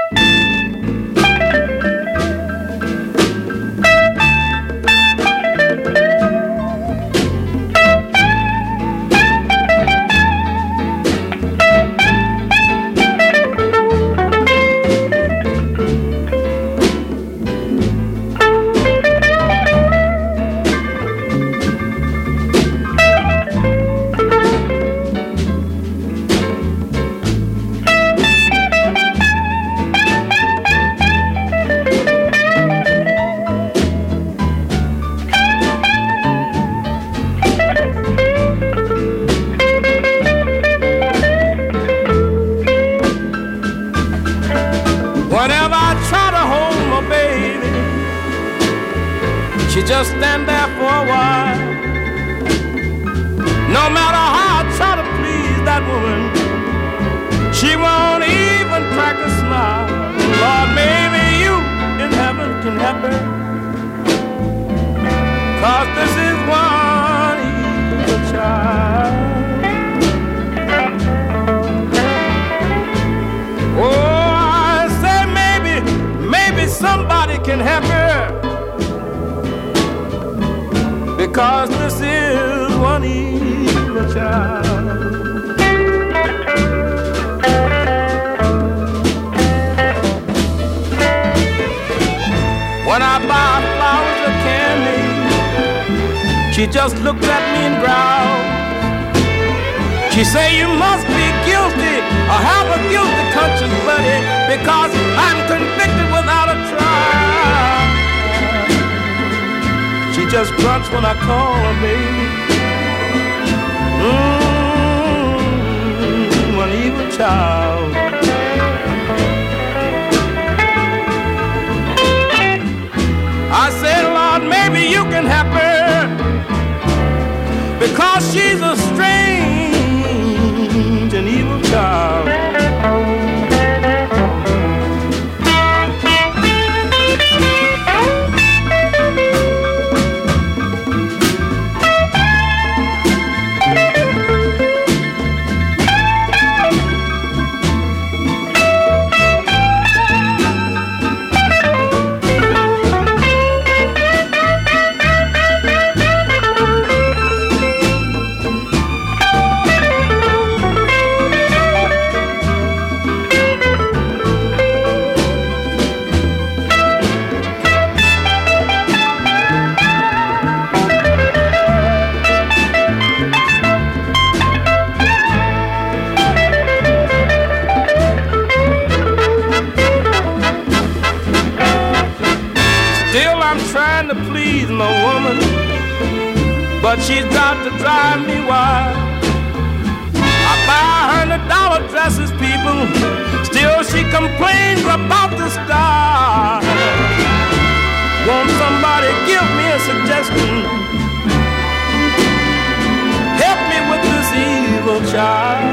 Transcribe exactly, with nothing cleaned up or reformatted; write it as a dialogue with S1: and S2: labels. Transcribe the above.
S1: Whenever I try to hold my baby, she just stand there for a while. No matter how I try to please that woman, she won't even crack a smile. Lord, maybe you in heaven can help her, 'cause this is one evil child. Oh, somebody can help her, because this is one evil child. When I buy flowers or candy, she just looks at me and growls. She say, you must be guilty or have a guilty conscience, buddy, because I'm convicted without a trial. She just grunts when I call her, baby. Mmm, one evil child. I said, Lord, maybe you can help her, because she's a strange and evil child. Trying to please my woman, but she's got to drive me wild. I buy her the dollar dresses, people, still she complains about the style. Won't somebody give me a suggestion? Help me with this evil child.